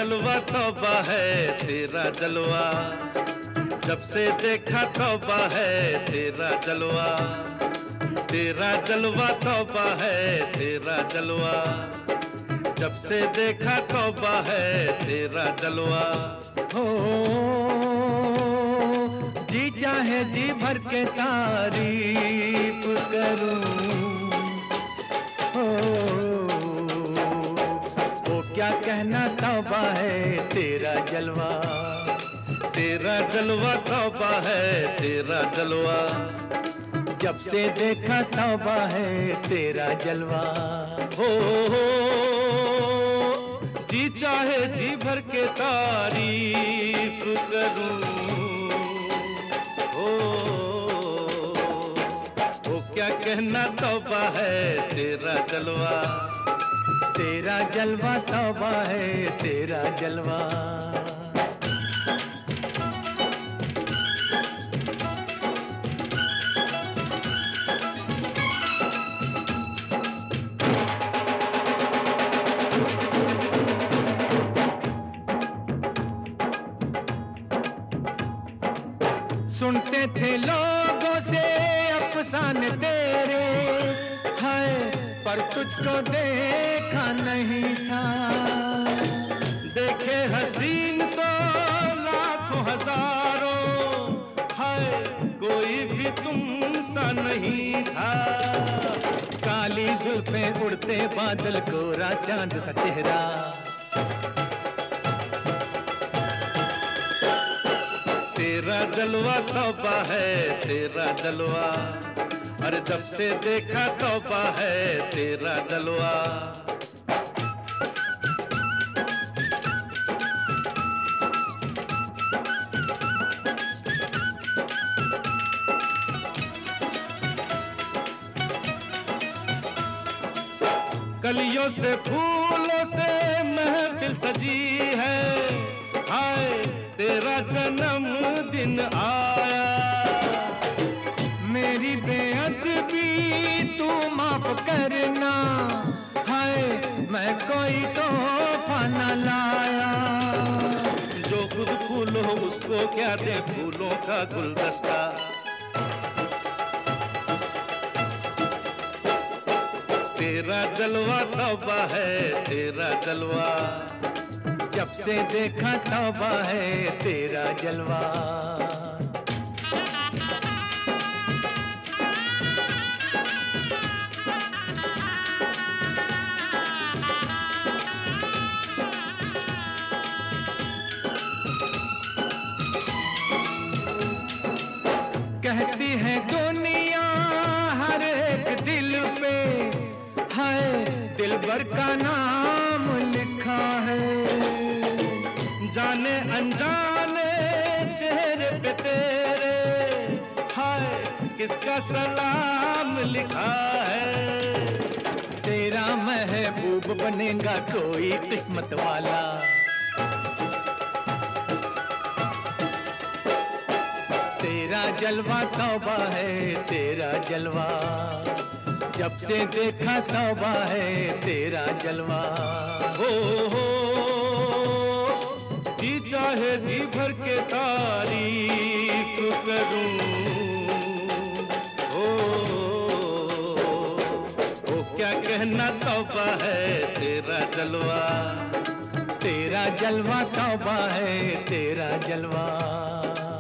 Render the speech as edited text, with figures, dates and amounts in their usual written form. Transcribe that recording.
जलवा तौबा है तेरा जलवा, जब से देखा तौबा है तेरा जलवा। तेरा जलवा तौबा है तेरा जलवा, जब से देखा तौबा है तेरा जलवा। हो जी चाहे जी भर के तारीफ करूं, हो वो क्या कहना तौबा है तेरा जलवा। तेरा जलवा तौबा है तेरा जलवा, जब से देखा तौबा है तेरा जलवा। हो जी चाहे जी भर के तारीफ करूं, ओ क्या कहना तौबा है तेरा जलवा। तेरा जलवा तौबा है तेरा जलवा। सुनते थे लोगों से अफसाने तेरे, हाय पर तुझको देखा नहीं था। देखे हसीन तो लाखों हजारों, हाय कोई भी तुमसा नहीं था। काली जुल्फें उड़ते बादल, गोरा चांद सा चेहरा। तेरा जलवा तौबा है तेरा जलवा, अरे जब से देखा तौबा है तेरा जलवा। कलियों से फूलों से महफिल सजी है, हाय तेरा जन्मदिन आया। मेरी बेअदबी तू माफ करना, हाय मैं कोई तोहफा न लाया। जो खुद फूल हो उसको क्या दे फूलों का गुलदस्ता। तेरा जलवा तौबा है तेरा जलवा, जब से देखा तौबा है तेरा जलवा। कहती है दुनिया हर एक दिल पे, हाय दिलबर का नाम लिखा है। जाने अनजाने चेहरे पे तेरे, हाय किसका सलाम लिखा है। तेरा महबूब बनेगा कोई किस्मत वाला। तेरा जलवा तौबा है तेरा जलवा, जब से देखा तौबा है तेरा जलवा। हो जी चाहे जी भर के तारीफ करूं, ओ क्या कहना तौबा है तेरा जलवा। तेरा जलवा तौबा है तेरा जलवा।